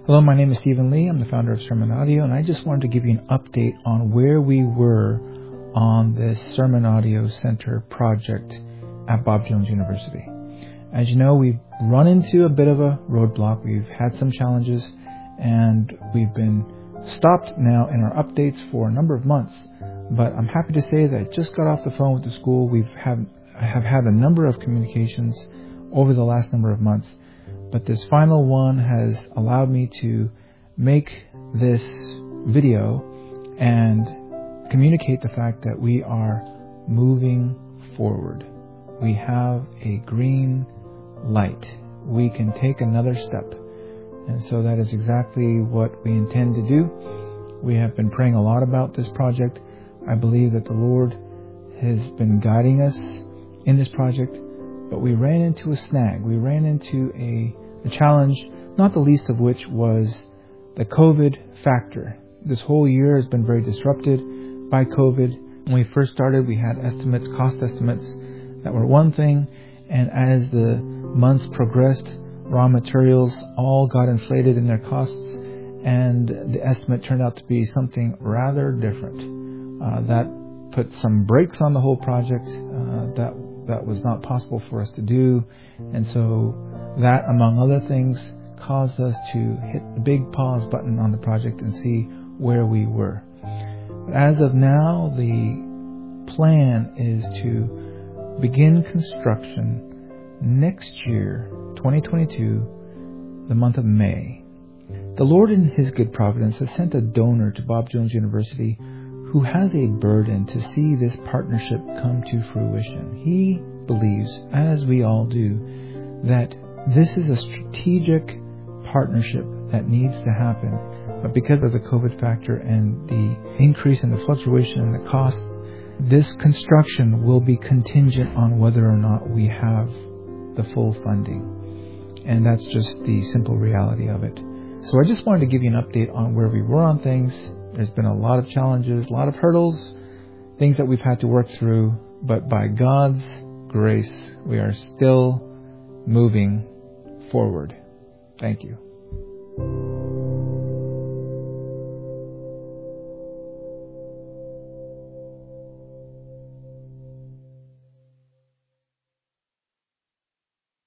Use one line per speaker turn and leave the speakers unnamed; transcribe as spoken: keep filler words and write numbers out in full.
Hello, my name is Stephen Lee. I'm the founder of Sermon Audio, and I just wanted to give you an update on where we were on this Sermon Audio Center project at Bob Jones University. As you know, we've run into a bit of a roadblock. We've had some challenges, and we've been stopped now in our updates for a number of months. But I'm happy to say that I just got off the phone with the school. We've have, have had a number of communications over the last number of months. But this final one has allowed me to make this video and communicate the fact that we are moving forward. We have a green light. We can take another step. And so that is exactly what we intend to do. We have been praying a lot about this project. I believe that the Lord has been guiding us in this project. But we ran into a snag. We ran into a, a challenge, not the least of which was the COVID factor. This whole year has been very disrupted by COVID. When we first started, we had estimates, cost estimates that were one thing. And as the months progressed, raw materials all got inflated in their costs. And the estimate turned out to be something rather different. Uh, that put some brakes on the whole project. Uh, that That was not possible for us to do. And so that, among other things, caused us to hit the big pause button on the project and see where we were. But as of now, the plan is to begin construction next year, twenty twenty-two, the month of May. The Lord, in His good providence, has sent a donor to Bob Jones University who has a burden to see this partnership come to fruition. He believes, as we all do, that this is a strategic partnership that needs to happen. But because of the COVID factor and the increase in the fluctuation in the cost, this construction will be contingent on whether or not we have the full funding. And that's just the simple reality of it. So I just wanted to give you an update on where we were on things. There's been a lot of challenges, a lot of hurdles, things that we've had to work through. But by God's grace, we are still moving forward. Thank you.